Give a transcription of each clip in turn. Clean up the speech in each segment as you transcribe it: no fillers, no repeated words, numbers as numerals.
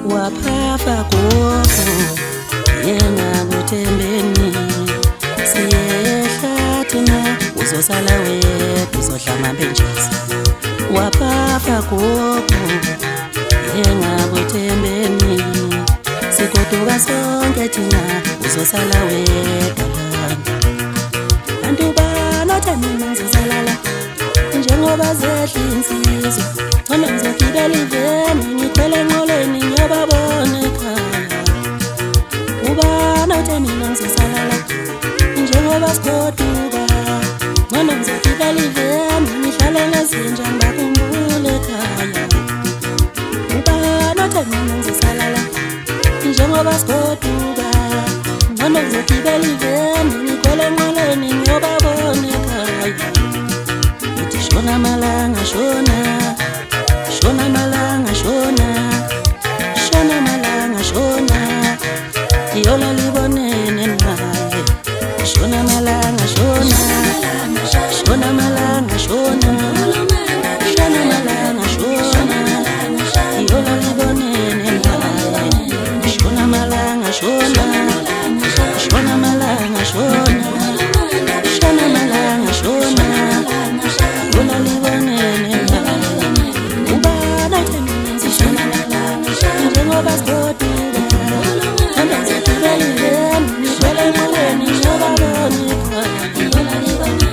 waphafa gogo yena kuthembeni siyehla thina uzosala wedwa uzohlama benjisi waphafa gogo yena kuthembeni sigoduka sonke thina uzosala wedwa bantu banothi mina ngizosalala njengoba zehla insizwa ngcono ngizogibela iveni ngikhwele enqoleni ngiyobabona ekhaya ubanothi mina ngizosalala njengoba sigoduka ngcono ngizogibela iveni ngihlale ngezinja ngibakhumbule ekhaya ubanothi mina ngizosalala njengoba sigoduka ngcono ngizogibela iveni ngikhwele enqoleni ngiyobabona ekhaya Shona malanga shona Shona malanga shona Shona malanga shona Yola libonene naye Shona malanga shona Shona malanga shona Shona malanga shona Yola libonene naye Shona malanga shona Shona malanga shona Shona malanga shona Una libonene ubana temizi shona njengoba sigoduka hamba ngizogibela ngihlele enqoleni ngiyobabona ekhaya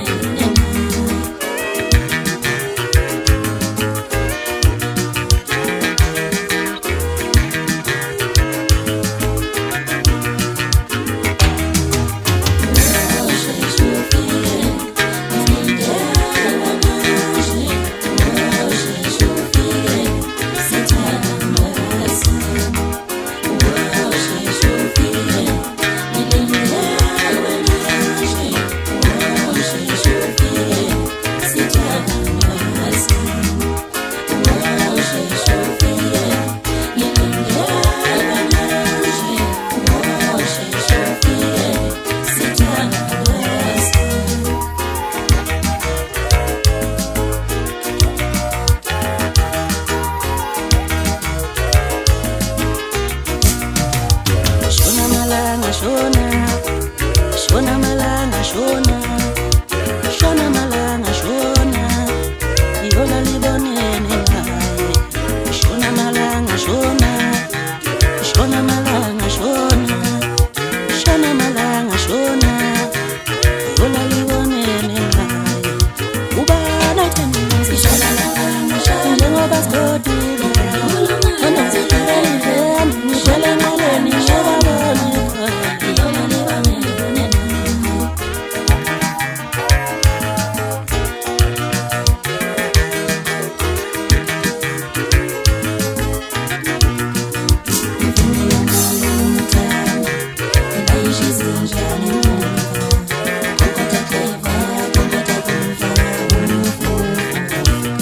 Shona, shona malanga shona, shona malanga shona, yola libonene naye. Shona malanga shona, shona malanga shona, shona malanga shona, yola libonene naye. Ubana temizi shona malanga shona, njengoba sigoduka, ngcono ngizogibela iveni ngihlele enqoleni ngiyobabona ekhaya.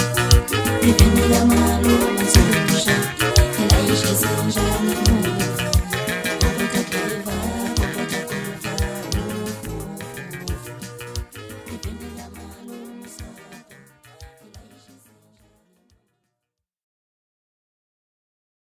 Depende da maluma, se deixa, ela enche, se já